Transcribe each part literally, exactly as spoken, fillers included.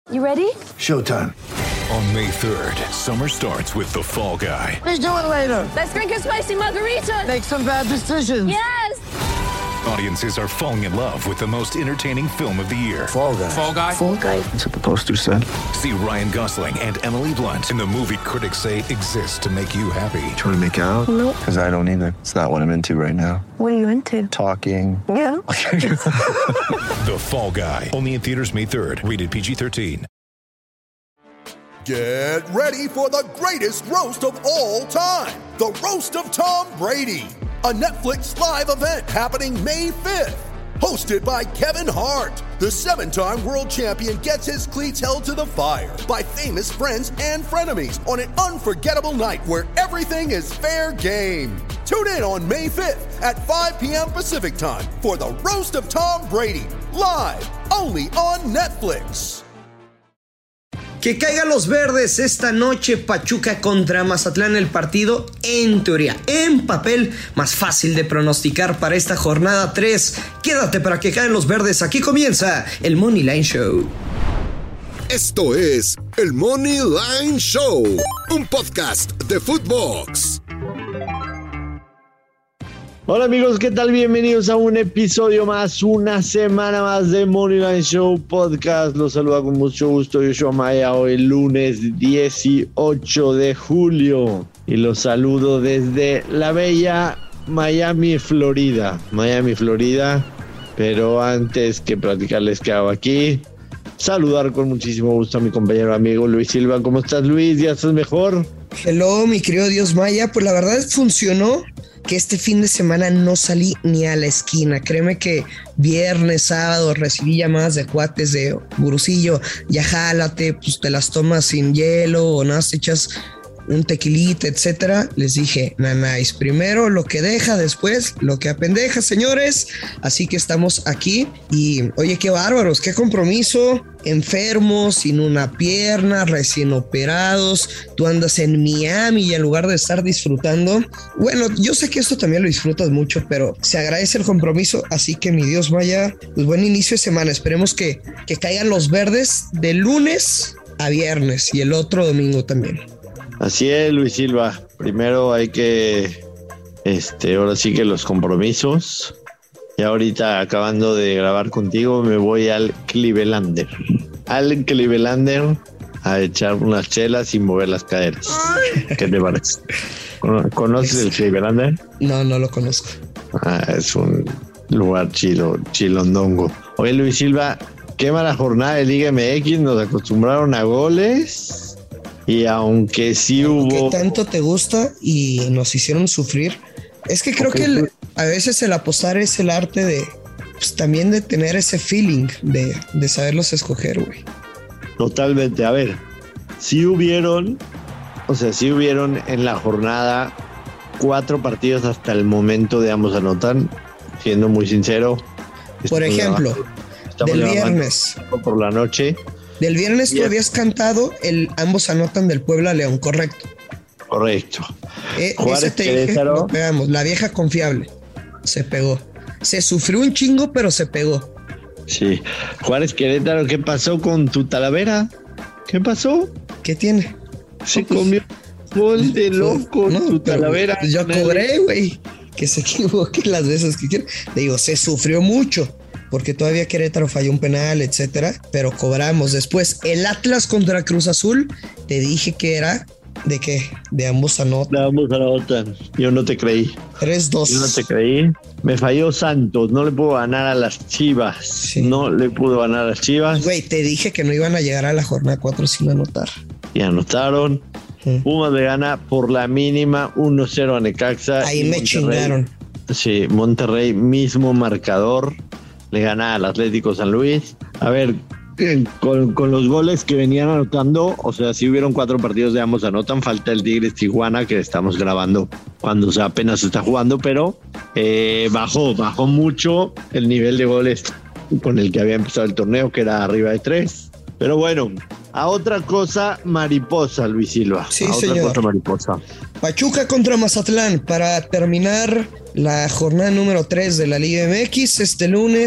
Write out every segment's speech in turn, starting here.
You ready? Showtime. On May third, summer starts with The Fall Guy. Let's do it later. Let's drink a spicy margarita. Make some bad decisions. Yes! Audiences are falling in love with the most entertaining film of the year. Fall Guy. Fall Guy? Fall Guy. That's what the poster said. See Ryan Gosling and Emily Blunt in the movie critics say exists to make you happy. Trying to make it out? Nope. Because I don't either. It's not what I'm into right now. What are you into? Talking. Yeah. The Fall Guy. Only in theaters May third. Rated P G thirteen. Get ready for the greatest roast of all time. The Roast of Tom Brady. A Netflix live event happening May fifth. Hosted by Kevin Hart. The seven-time world champion gets his cleats held to the fire by famous friends and frenemies on an unforgettable night where everything is fair game. Tune in on May fifth at five p.m. Pacific time for the Roast of Tom Brady. Live only on Netflix. Que caigan los verdes esta noche. Pachuca contra Mazatlán, el partido en teoría, en papel, más fácil de pronosticar para esta jornada tres. Quédate para que caigan los verdes. Aquí comienza el Money Line Show. Esto es el Money Line Show, un podcast de Footbox. Hola amigos, ¿qué tal? Bienvenidos a un episodio más, una semana más de Money Line Show Podcast. Los saluda con mucho gusto Joshua Maya, hoy lunes dieciocho de julio. Y los saludo desde la bella Miami, Florida. Miami, Florida. Pero antes que platicarles qué hago aquí, saludar con muchísimo gusto a mi compañero amigo Luis Silva. ¿Cómo estás, Luis? ¿Ya estás mejor? Hello, mi querido Dios Maya. Pues la verdad funcionó. Que este fin de semana no salí ni a la esquina. Créeme que viernes, sábado recibí llamadas de cuates de Gurusillo, ya jálate, pues te las tomas sin hielo o nada, te echas un tequilita, etcétera. Les dije, nanáis, primero lo que deja, después lo que apendeja, señores. Así que estamos aquí y oye, qué bárbaros, qué compromiso. Enfermos, sin una pierna, recién operados. Tú andas en Miami y en lugar de estar disfrutando, bueno, yo sé que esto también lo disfrutas mucho, pero se agradece el compromiso. Así que mi Dios Maya, pues buen inicio de semana. Esperemos que, que caigan los verdes de lunes a viernes y el otro domingo también. Así es, Luis Silva. Primero hay que, este, ahora sí que los compromisos. Y ahorita acabando de grabar contigo me voy al Clevelander. Al Clevelander a echar unas chelas sin mover las caderas. ¿Qué te parece? ¿Conoces el Clevelander? No, no lo conozco. Ah, es un lugar chido, chilondongo. Oye, Luis Silva, qué mala jornada de Liga M X. Nos acostumbraron a goles. Y aunque sí hubo... ¿Qué tanto te gusta y nos hicieron sufrir? Es que creo okay. que el, a veces el apostar es el arte de, pues también de tener ese feeling de, de saberlos escoger, güey. Totalmente. A ver, sí hubieron, o sea, sí hubieron en la jornada cuatro partidos hasta el momento de ambos anotan, siendo muy sincero. Por ejemplo, del viernes. Por la noche. Del viernes tú habías cantado el ambos anotan del Puebla León, correcto. Correcto. Eh, ese te dije, lo pegamos. La vieja confiable. Se pegó. Se sufrió un chingo, pero se pegó. Sí. Juárez Querétaro, ¿qué pasó con tu Talavera? ¿Qué pasó? ¿Qué tiene? Se no, pues, comió gol de loco no, tu Talavera. Yo cobré, güey. Que se equivoque las veces que quiera. Le digo, se sufrió mucho. Porque todavía Querétaro falló un penal, etcétera. Pero cobramos. Después, el Atlas contra Cruz Azul. Te dije que era... ¿De qué? De ambos anotan. De ambos anotan. Yo no te creí. tres dos. Yo no te creí. Me falló Santos. No le pudo ganar a las Chivas. Sí. No le pudo ganar a las Chivas. Güey, te dije que no iban a llegar a la jornada cuatro sin anotar. Y anotaron. ¿Mm? Pumas le gana por la mínima uno cero a Necaxa. Ahí me Monterrey, chingaron. Sí, Monterrey, mismo marcador. Le gana al Atlético San Luis. A ver... Con, con los goles que venían anotando, o sea, si hubieron cuatro partidos de ambos anotan, falta el Tigres Tijuana que estamos grabando cuando o sea, apenas se está jugando, pero eh, bajó, bajó mucho el nivel de goles con el que había empezado el torneo, que era arriba de tres. Pero bueno, a otra cosa mariposa, Luis Silva. Sí, a señor. Otra cosa mariposa. Pachuca contra Mazatlán para terminar la jornada número tres de la Liga M X este lunes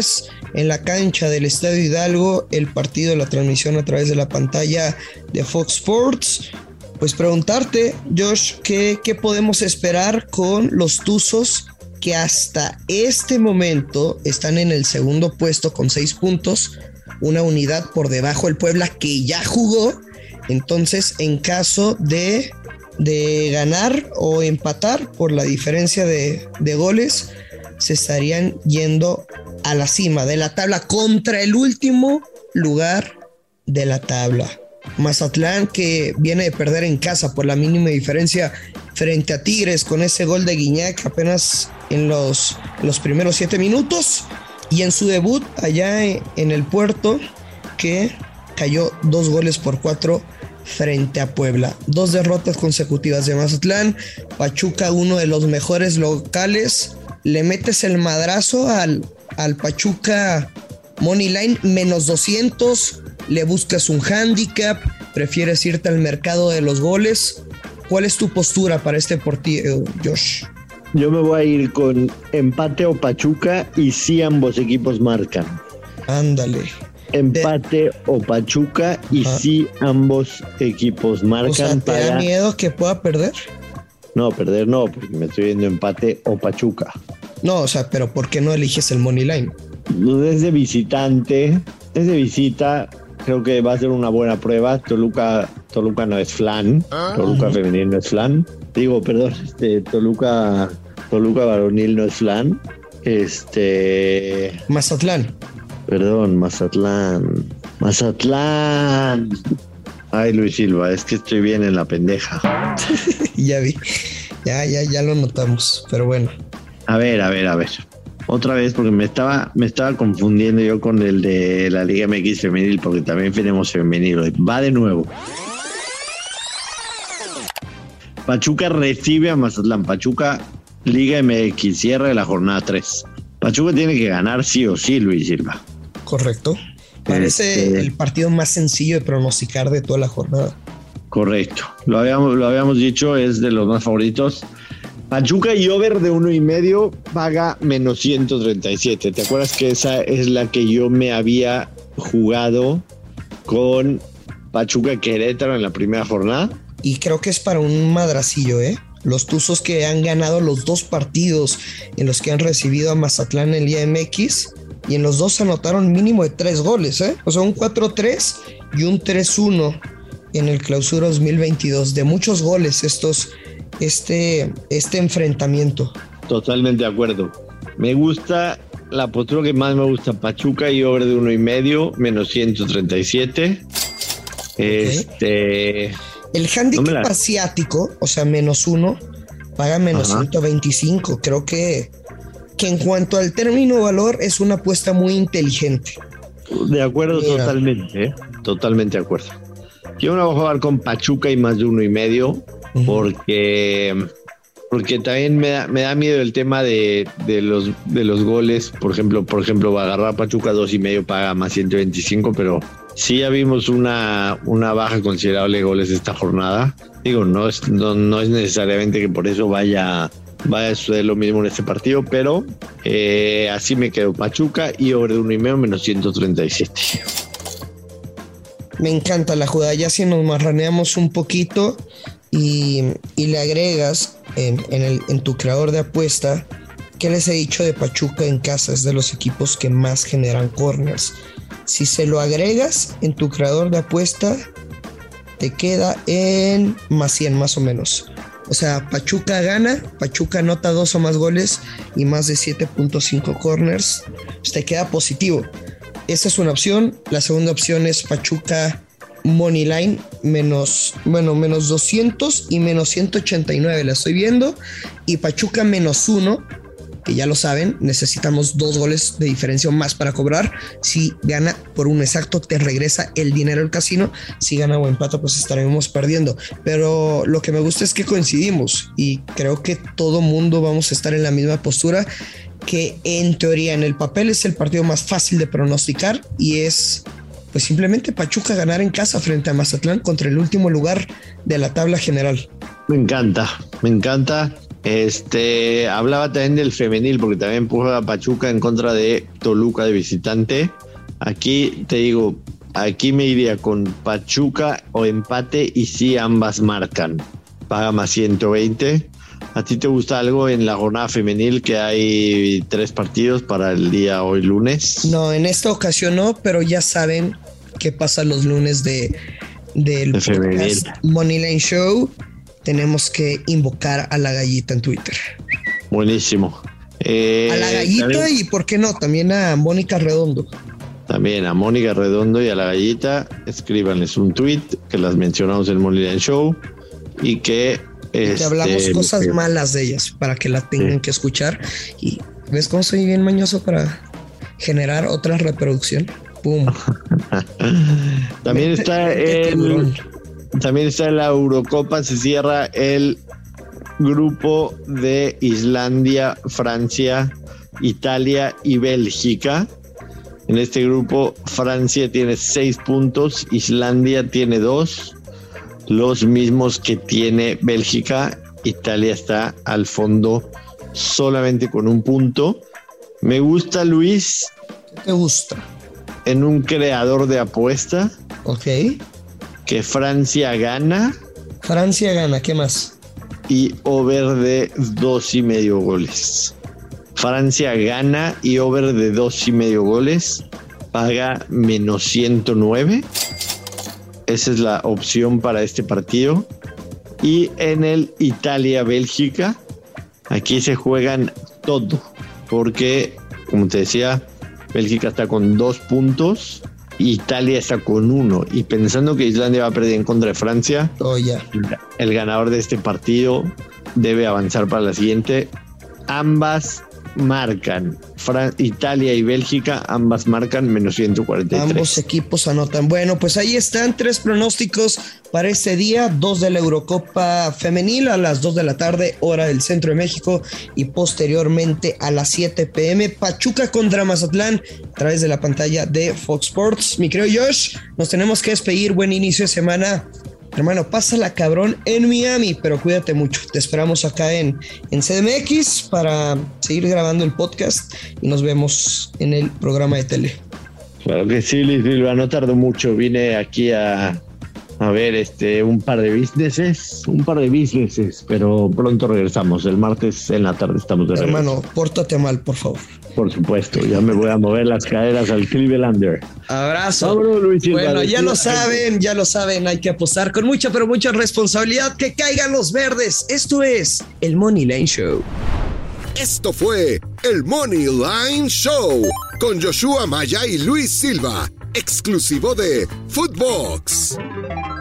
en la cancha del Estadio Hidalgo, el partido, la transmisión a través de la pantalla de Fox Sports. Pues preguntarte, Josh, ¿qué, qué podemos esperar con los Tuzos que hasta este momento están en el segundo puesto con seis puntos, una unidad por debajo del Puebla que ya jugó? Entonces, en caso de, de ganar o empatar por la diferencia de, de goles, se estarían yendo a la cima de la tabla contra el último lugar de la tabla. Mazatlán, que viene de perder en casa por la mínima diferencia frente a Tigres con ese gol de Guiñac apenas en los, en los primeros siete minutos, y en su debut allá en el Puerto, que cayó dos goles por cuatro frente a Puebla. Dos derrotas consecutivas de Mazatlán. Pachuca, uno de los mejores locales, le metes el madrazo al, al Pachuca Money Line menos doscientos, le buscas un handicap, prefieres irte al mercado de los goles. ¿Cuál es tu postura para este partido, Josh? Yo me voy a ir con empate o Pachuca y sí ambos equipos marcan. Ándale. Empate de... o Pachuca y Ajá. sí ambos equipos marcan. O sea, ¿te para... da miedo que pueda perder? No, perder no, porque me estoy viendo empate o Pachuca. No, o sea, pero ¿por qué no eliges el Money Line? Desde visitante, desde visita, creo que va a ser una buena prueba. Toluca, Toluca no es flan, ah. Toluca femenil no es flan. Digo, perdón, este, Toluca, Toluca varonil no es flan. Este. Mazatlán. Perdón, Mazatlán. Mazatlán. Ay, Luis Silva, es que estoy bien en la pendeja. Ya vi. Ya, ya, ya lo notamos. Pero bueno. A ver, a ver, a ver. Otra vez, porque me estaba, me estaba confundiendo yo con el de la Liga M X femenil, porque también tenemos femenil hoy. Va de nuevo. Pachuca recibe a Mazatlán. Pachuca, Liga M X, cierre de la jornada tres. Pachuca tiene que ganar sí o sí, Luis Silva. Correcto. Parece este... el partido más sencillo de pronosticar de toda la jornada. Correcto. Lo habíamos, lo habíamos dicho, es de los más favoritos. Pachuca y over de uno y medio paga menos ciento treinta y siete. ¿Te acuerdas que esa es la que yo me había jugado con Pachuca Querétaro en la primera jornada? Y creo que es para un madracillo, ¿eh? Los Tuzos que han ganado los dos partidos en los que han recibido a Mazatlán en Liga M X, y en los dos anotaron mínimo de tres goles, ¿eh? O sea, un cuatro tres y un tres uno en el Clausura dos mil veintidós. De muchos goles estos... Este, este enfrentamiento. Totalmente de acuerdo. Me gusta la postura que más me gusta, Pachuca y over de uno y medio, menos ciento treinta y siete. Okay. Este. El handicap no la... asiático, o sea, menos uno, paga menos Ajá. ciento veinticinco. Creo que, que en cuanto al término valor es una apuesta muy inteligente. De acuerdo, Mira. totalmente, ¿eh? Totalmente de acuerdo. Yo me voy a jugar con Pachuca y más de uno y medio. Porque, porque también me da, me da miedo el tema de, de los de los goles. Por ejemplo, por ejemplo, va a agarrar Pachuca dos y medio, paga más ciento veinticinco, pero sí ya vimos una, una baja considerable de goles esta jornada. Digo, no es, no, no es necesariamente que por eso vaya, vaya a suceder lo mismo en este partido, pero eh, así me quedo. Pachuca y over de uno y medio, menos ciento treinta y siete. Me encanta la jugada. Ya si nos marraneamos un poquito y, y le agregas en, en, el, en tu creador de apuesta, ¿qué les he dicho de Pachuca en casa? Es de los equipos que más generan corners. Si se lo agregas en tu creador de apuesta, te queda en más cien más o menos. O sea, Pachuca gana, Pachuca anota dos o más goles y más de siete punto cinco corners. Pues te queda positivo. Esa es una opción. La segunda opción es Pachuca Money Line, menos, bueno, menos doscientos y menos ciento ochenta y nueve la estoy viendo. Y Pachuca menos uno, que ya lo saben, necesitamos dos goles de diferencia o más para cobrar. Si gana por un exacto, te regresa el dinero al casino. Si gana o empata, pues estaremos perdiendo. Pero lo que me gusta es que coincidimos y creo que todo mundo vamos a estar en la misma postura, que en teoría en el papel es el partido más fácil de pronosticar y es pues simplemente Pachuca ganar en casa frente a Mazatlán contra el último lugar de la tabla general. Me encanta, me encanta. Este, hablaba también del femenil, porque también puso Pachuca en contra de Toluca de visitante. Aquí te digo, aquí me iría con Pachuca o empate y sí ambas marcan. Paga más ciento veinte. ¿A ti te gusta algo en la jornada femenil que hay tres partidos para el día hoy lunes? No, en esta ocasión no, pero ya saben qué pasa los lunes de del de podcast Moneyline Show. Tenemos que invocar a la gallita en Twitter. Buenísimo. Eh, a la gallita también, y por qué no, también a Mónica Redondo. También a Mónica Redondo y a la gallita, escríbanles un tweet que las mencionamos en el Moneyline Show y que Que este, hablamos cosas que... malas de ellas para que la tengan sí. que escuchar. Y ves cómo soy bien mañoso para generar otra reproducción. Pum. También está el, también está en la Eurocopa. Se cierra el grupo de Islandia, Francia, Italia y Bélgica. En este grupo Francia tiene seis puntos, Islandia tiene dos, los mismos que tiene Bélgica. Italia está al fondo solamente con un punto. Me gusta, Luis. ¿Qué te gusta? En un creador de apuesta. Ok. Que Francia gana. Francia gana, ¿qué más? Y over de dos y medio goles. Francia gana y over de dos y medio goles. Paga menos ciento nueve. Esa es la opción para este partido. Y en el Italia-Bélgica, aquí se juegan todo. Porque, como te decía, Bélgica está con dos puntos, Italia está con uno. Y pensando que Islandia va a perder en contra de Francia, oh, yeah. el ganador de este partido debe avanzar para la siguiente. Ambas marcan. Fran- Italia y Bélgica, ambas marcan menos ciento cuarenta y tres. Ambos equipos anotan. Bueno, pues ahí están tres pronósticos para este día. Dos de la Eurocopa Femenil a las dos de la tarde, hora del Centro de México, y posteriormente a las siete pm, Pachuca contra Mazatlán a través de la pantalla de Fox Sports. Mi querido Josh, nos tenemos que despedir. Buen inicio de semana. Hermano, pásala cabrón en Miami, pero cuídate mucho. Te esperamos acá en, en C D M X para seguir grabando el podcast y nos vemos en el programa de tele. Claro que sí, Luis Silva, no tardó mucho. Vine aquí a, a ver este un par de businesses, un par de businesses, pero pronto regresamos. El martes en la tarde estamos de regreso. Hermano, pórtate mal, por favor. Por supuesto, ya me voy a mover las caderas al Clevelander. Abrazo. Vámonos, Luis Silva. Bueno, ya lo saben, ya lo saben, hay que apostar con mucha, pero mucha responsabilidad. Que caigan los verdes. Esto es el Moneyline Show. Esto fue el Moneyline Show con Joshua Maya y Luis Silva, exclusivo de Footbox.